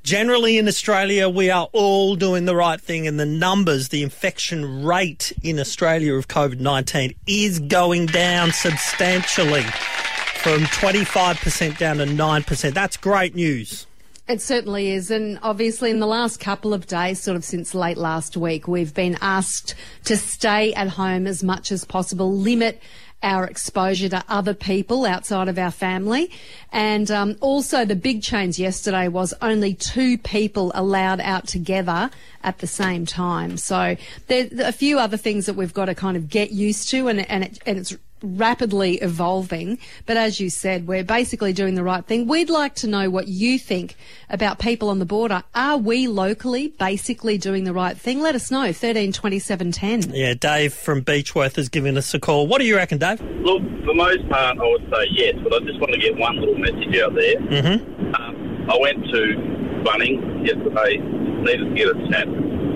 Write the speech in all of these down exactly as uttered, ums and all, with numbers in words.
generally in Australia, we are all doing the right thing, and the numbers, the infection rate in Australia of COVID nineteen is going down substantially from twenty-five percent down to nine percent. That's great news. It certainly is. And obviously in the last couple of days, sort of since late last week, we've been asked to stay at home as much as possible, limit our exposure to other people outside of our family. And um, also the big change yesterday was only two people allowed out together at the same time. So there are a few other things that we've got to kind of get used to, and, and, it, and it's rapidly evolving. But as you said, we're basically doing the right thing. We'd like to know what you think about people on the border. Are we locally basically doing the right thing? Let us know. thirteen twenty-seven ten. Yeah, Dave from Beechworth has given us a call. What do you reckon, Dave? Look, for the most part, I would say yes, but I just want to get one little message out there. Mm-hmm. Um, I went to Bunnings yesterday, needed to get a snap,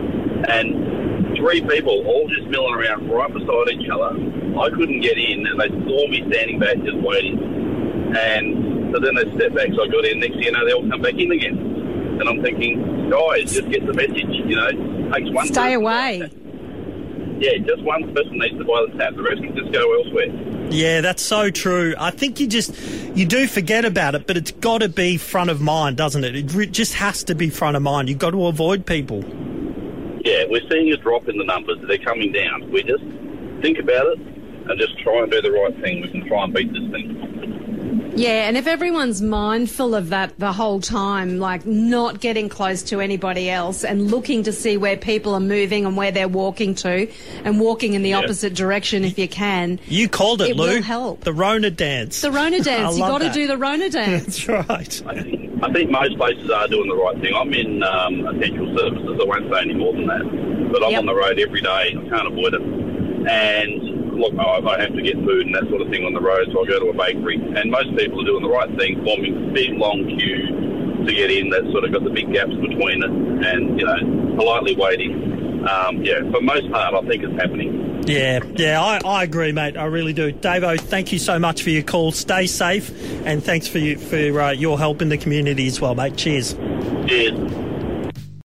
and three people all just milling around right beside each other. I couldn't get in, and they saw me standing back just waiting. And so then they stepped back, so I got in. Next thing you know, they all come back in again. And I'm thinking, guys, just get the message, you know. Takes one Stay away. Yeah, just one person needs to buy the tap. The rest can just go elsewhere. Yeah, that's so true. I think you just, you do forget about it, but it's got to be front of mind, doesn't it? It re- just has to be front of mind. You've got to avoid people. Yeah, we're seeing a drop in the numbers. They're coming down. We just think about it and just try and do the right thing. We can try and beat this thing. Yeah, and if everyone's mindful of that the whole time, like not getting close to anybody else and looking to see where people are moving and where they're walking to, and walking in the yeah. opposite direction if you can. You called it, it Lou. Will help. The Rona dance. The Rona dance. You've got to that. do the Rona dance. That's right. I think, I think most places are doing the right thing. I'm in um, essential services. I won't say any more than that. But I'm yep. on the road every day. I can't avoid it. And look, I, I have to get food and that sort of thing on the road, so I go to a bakery. And most people are doing the right thing, forming big, long queues to get in. That's sort of got the big gaps between it, and, you know, politely waiting. Um, yeah, for the most part, I think it's happening. Yeah, yeah, I, I agree, mate. I really do. Davo, thank you so much for your call. Stay safe, and thanks for you, for uh, your help in the community as well, mate. Cheers. Cheers.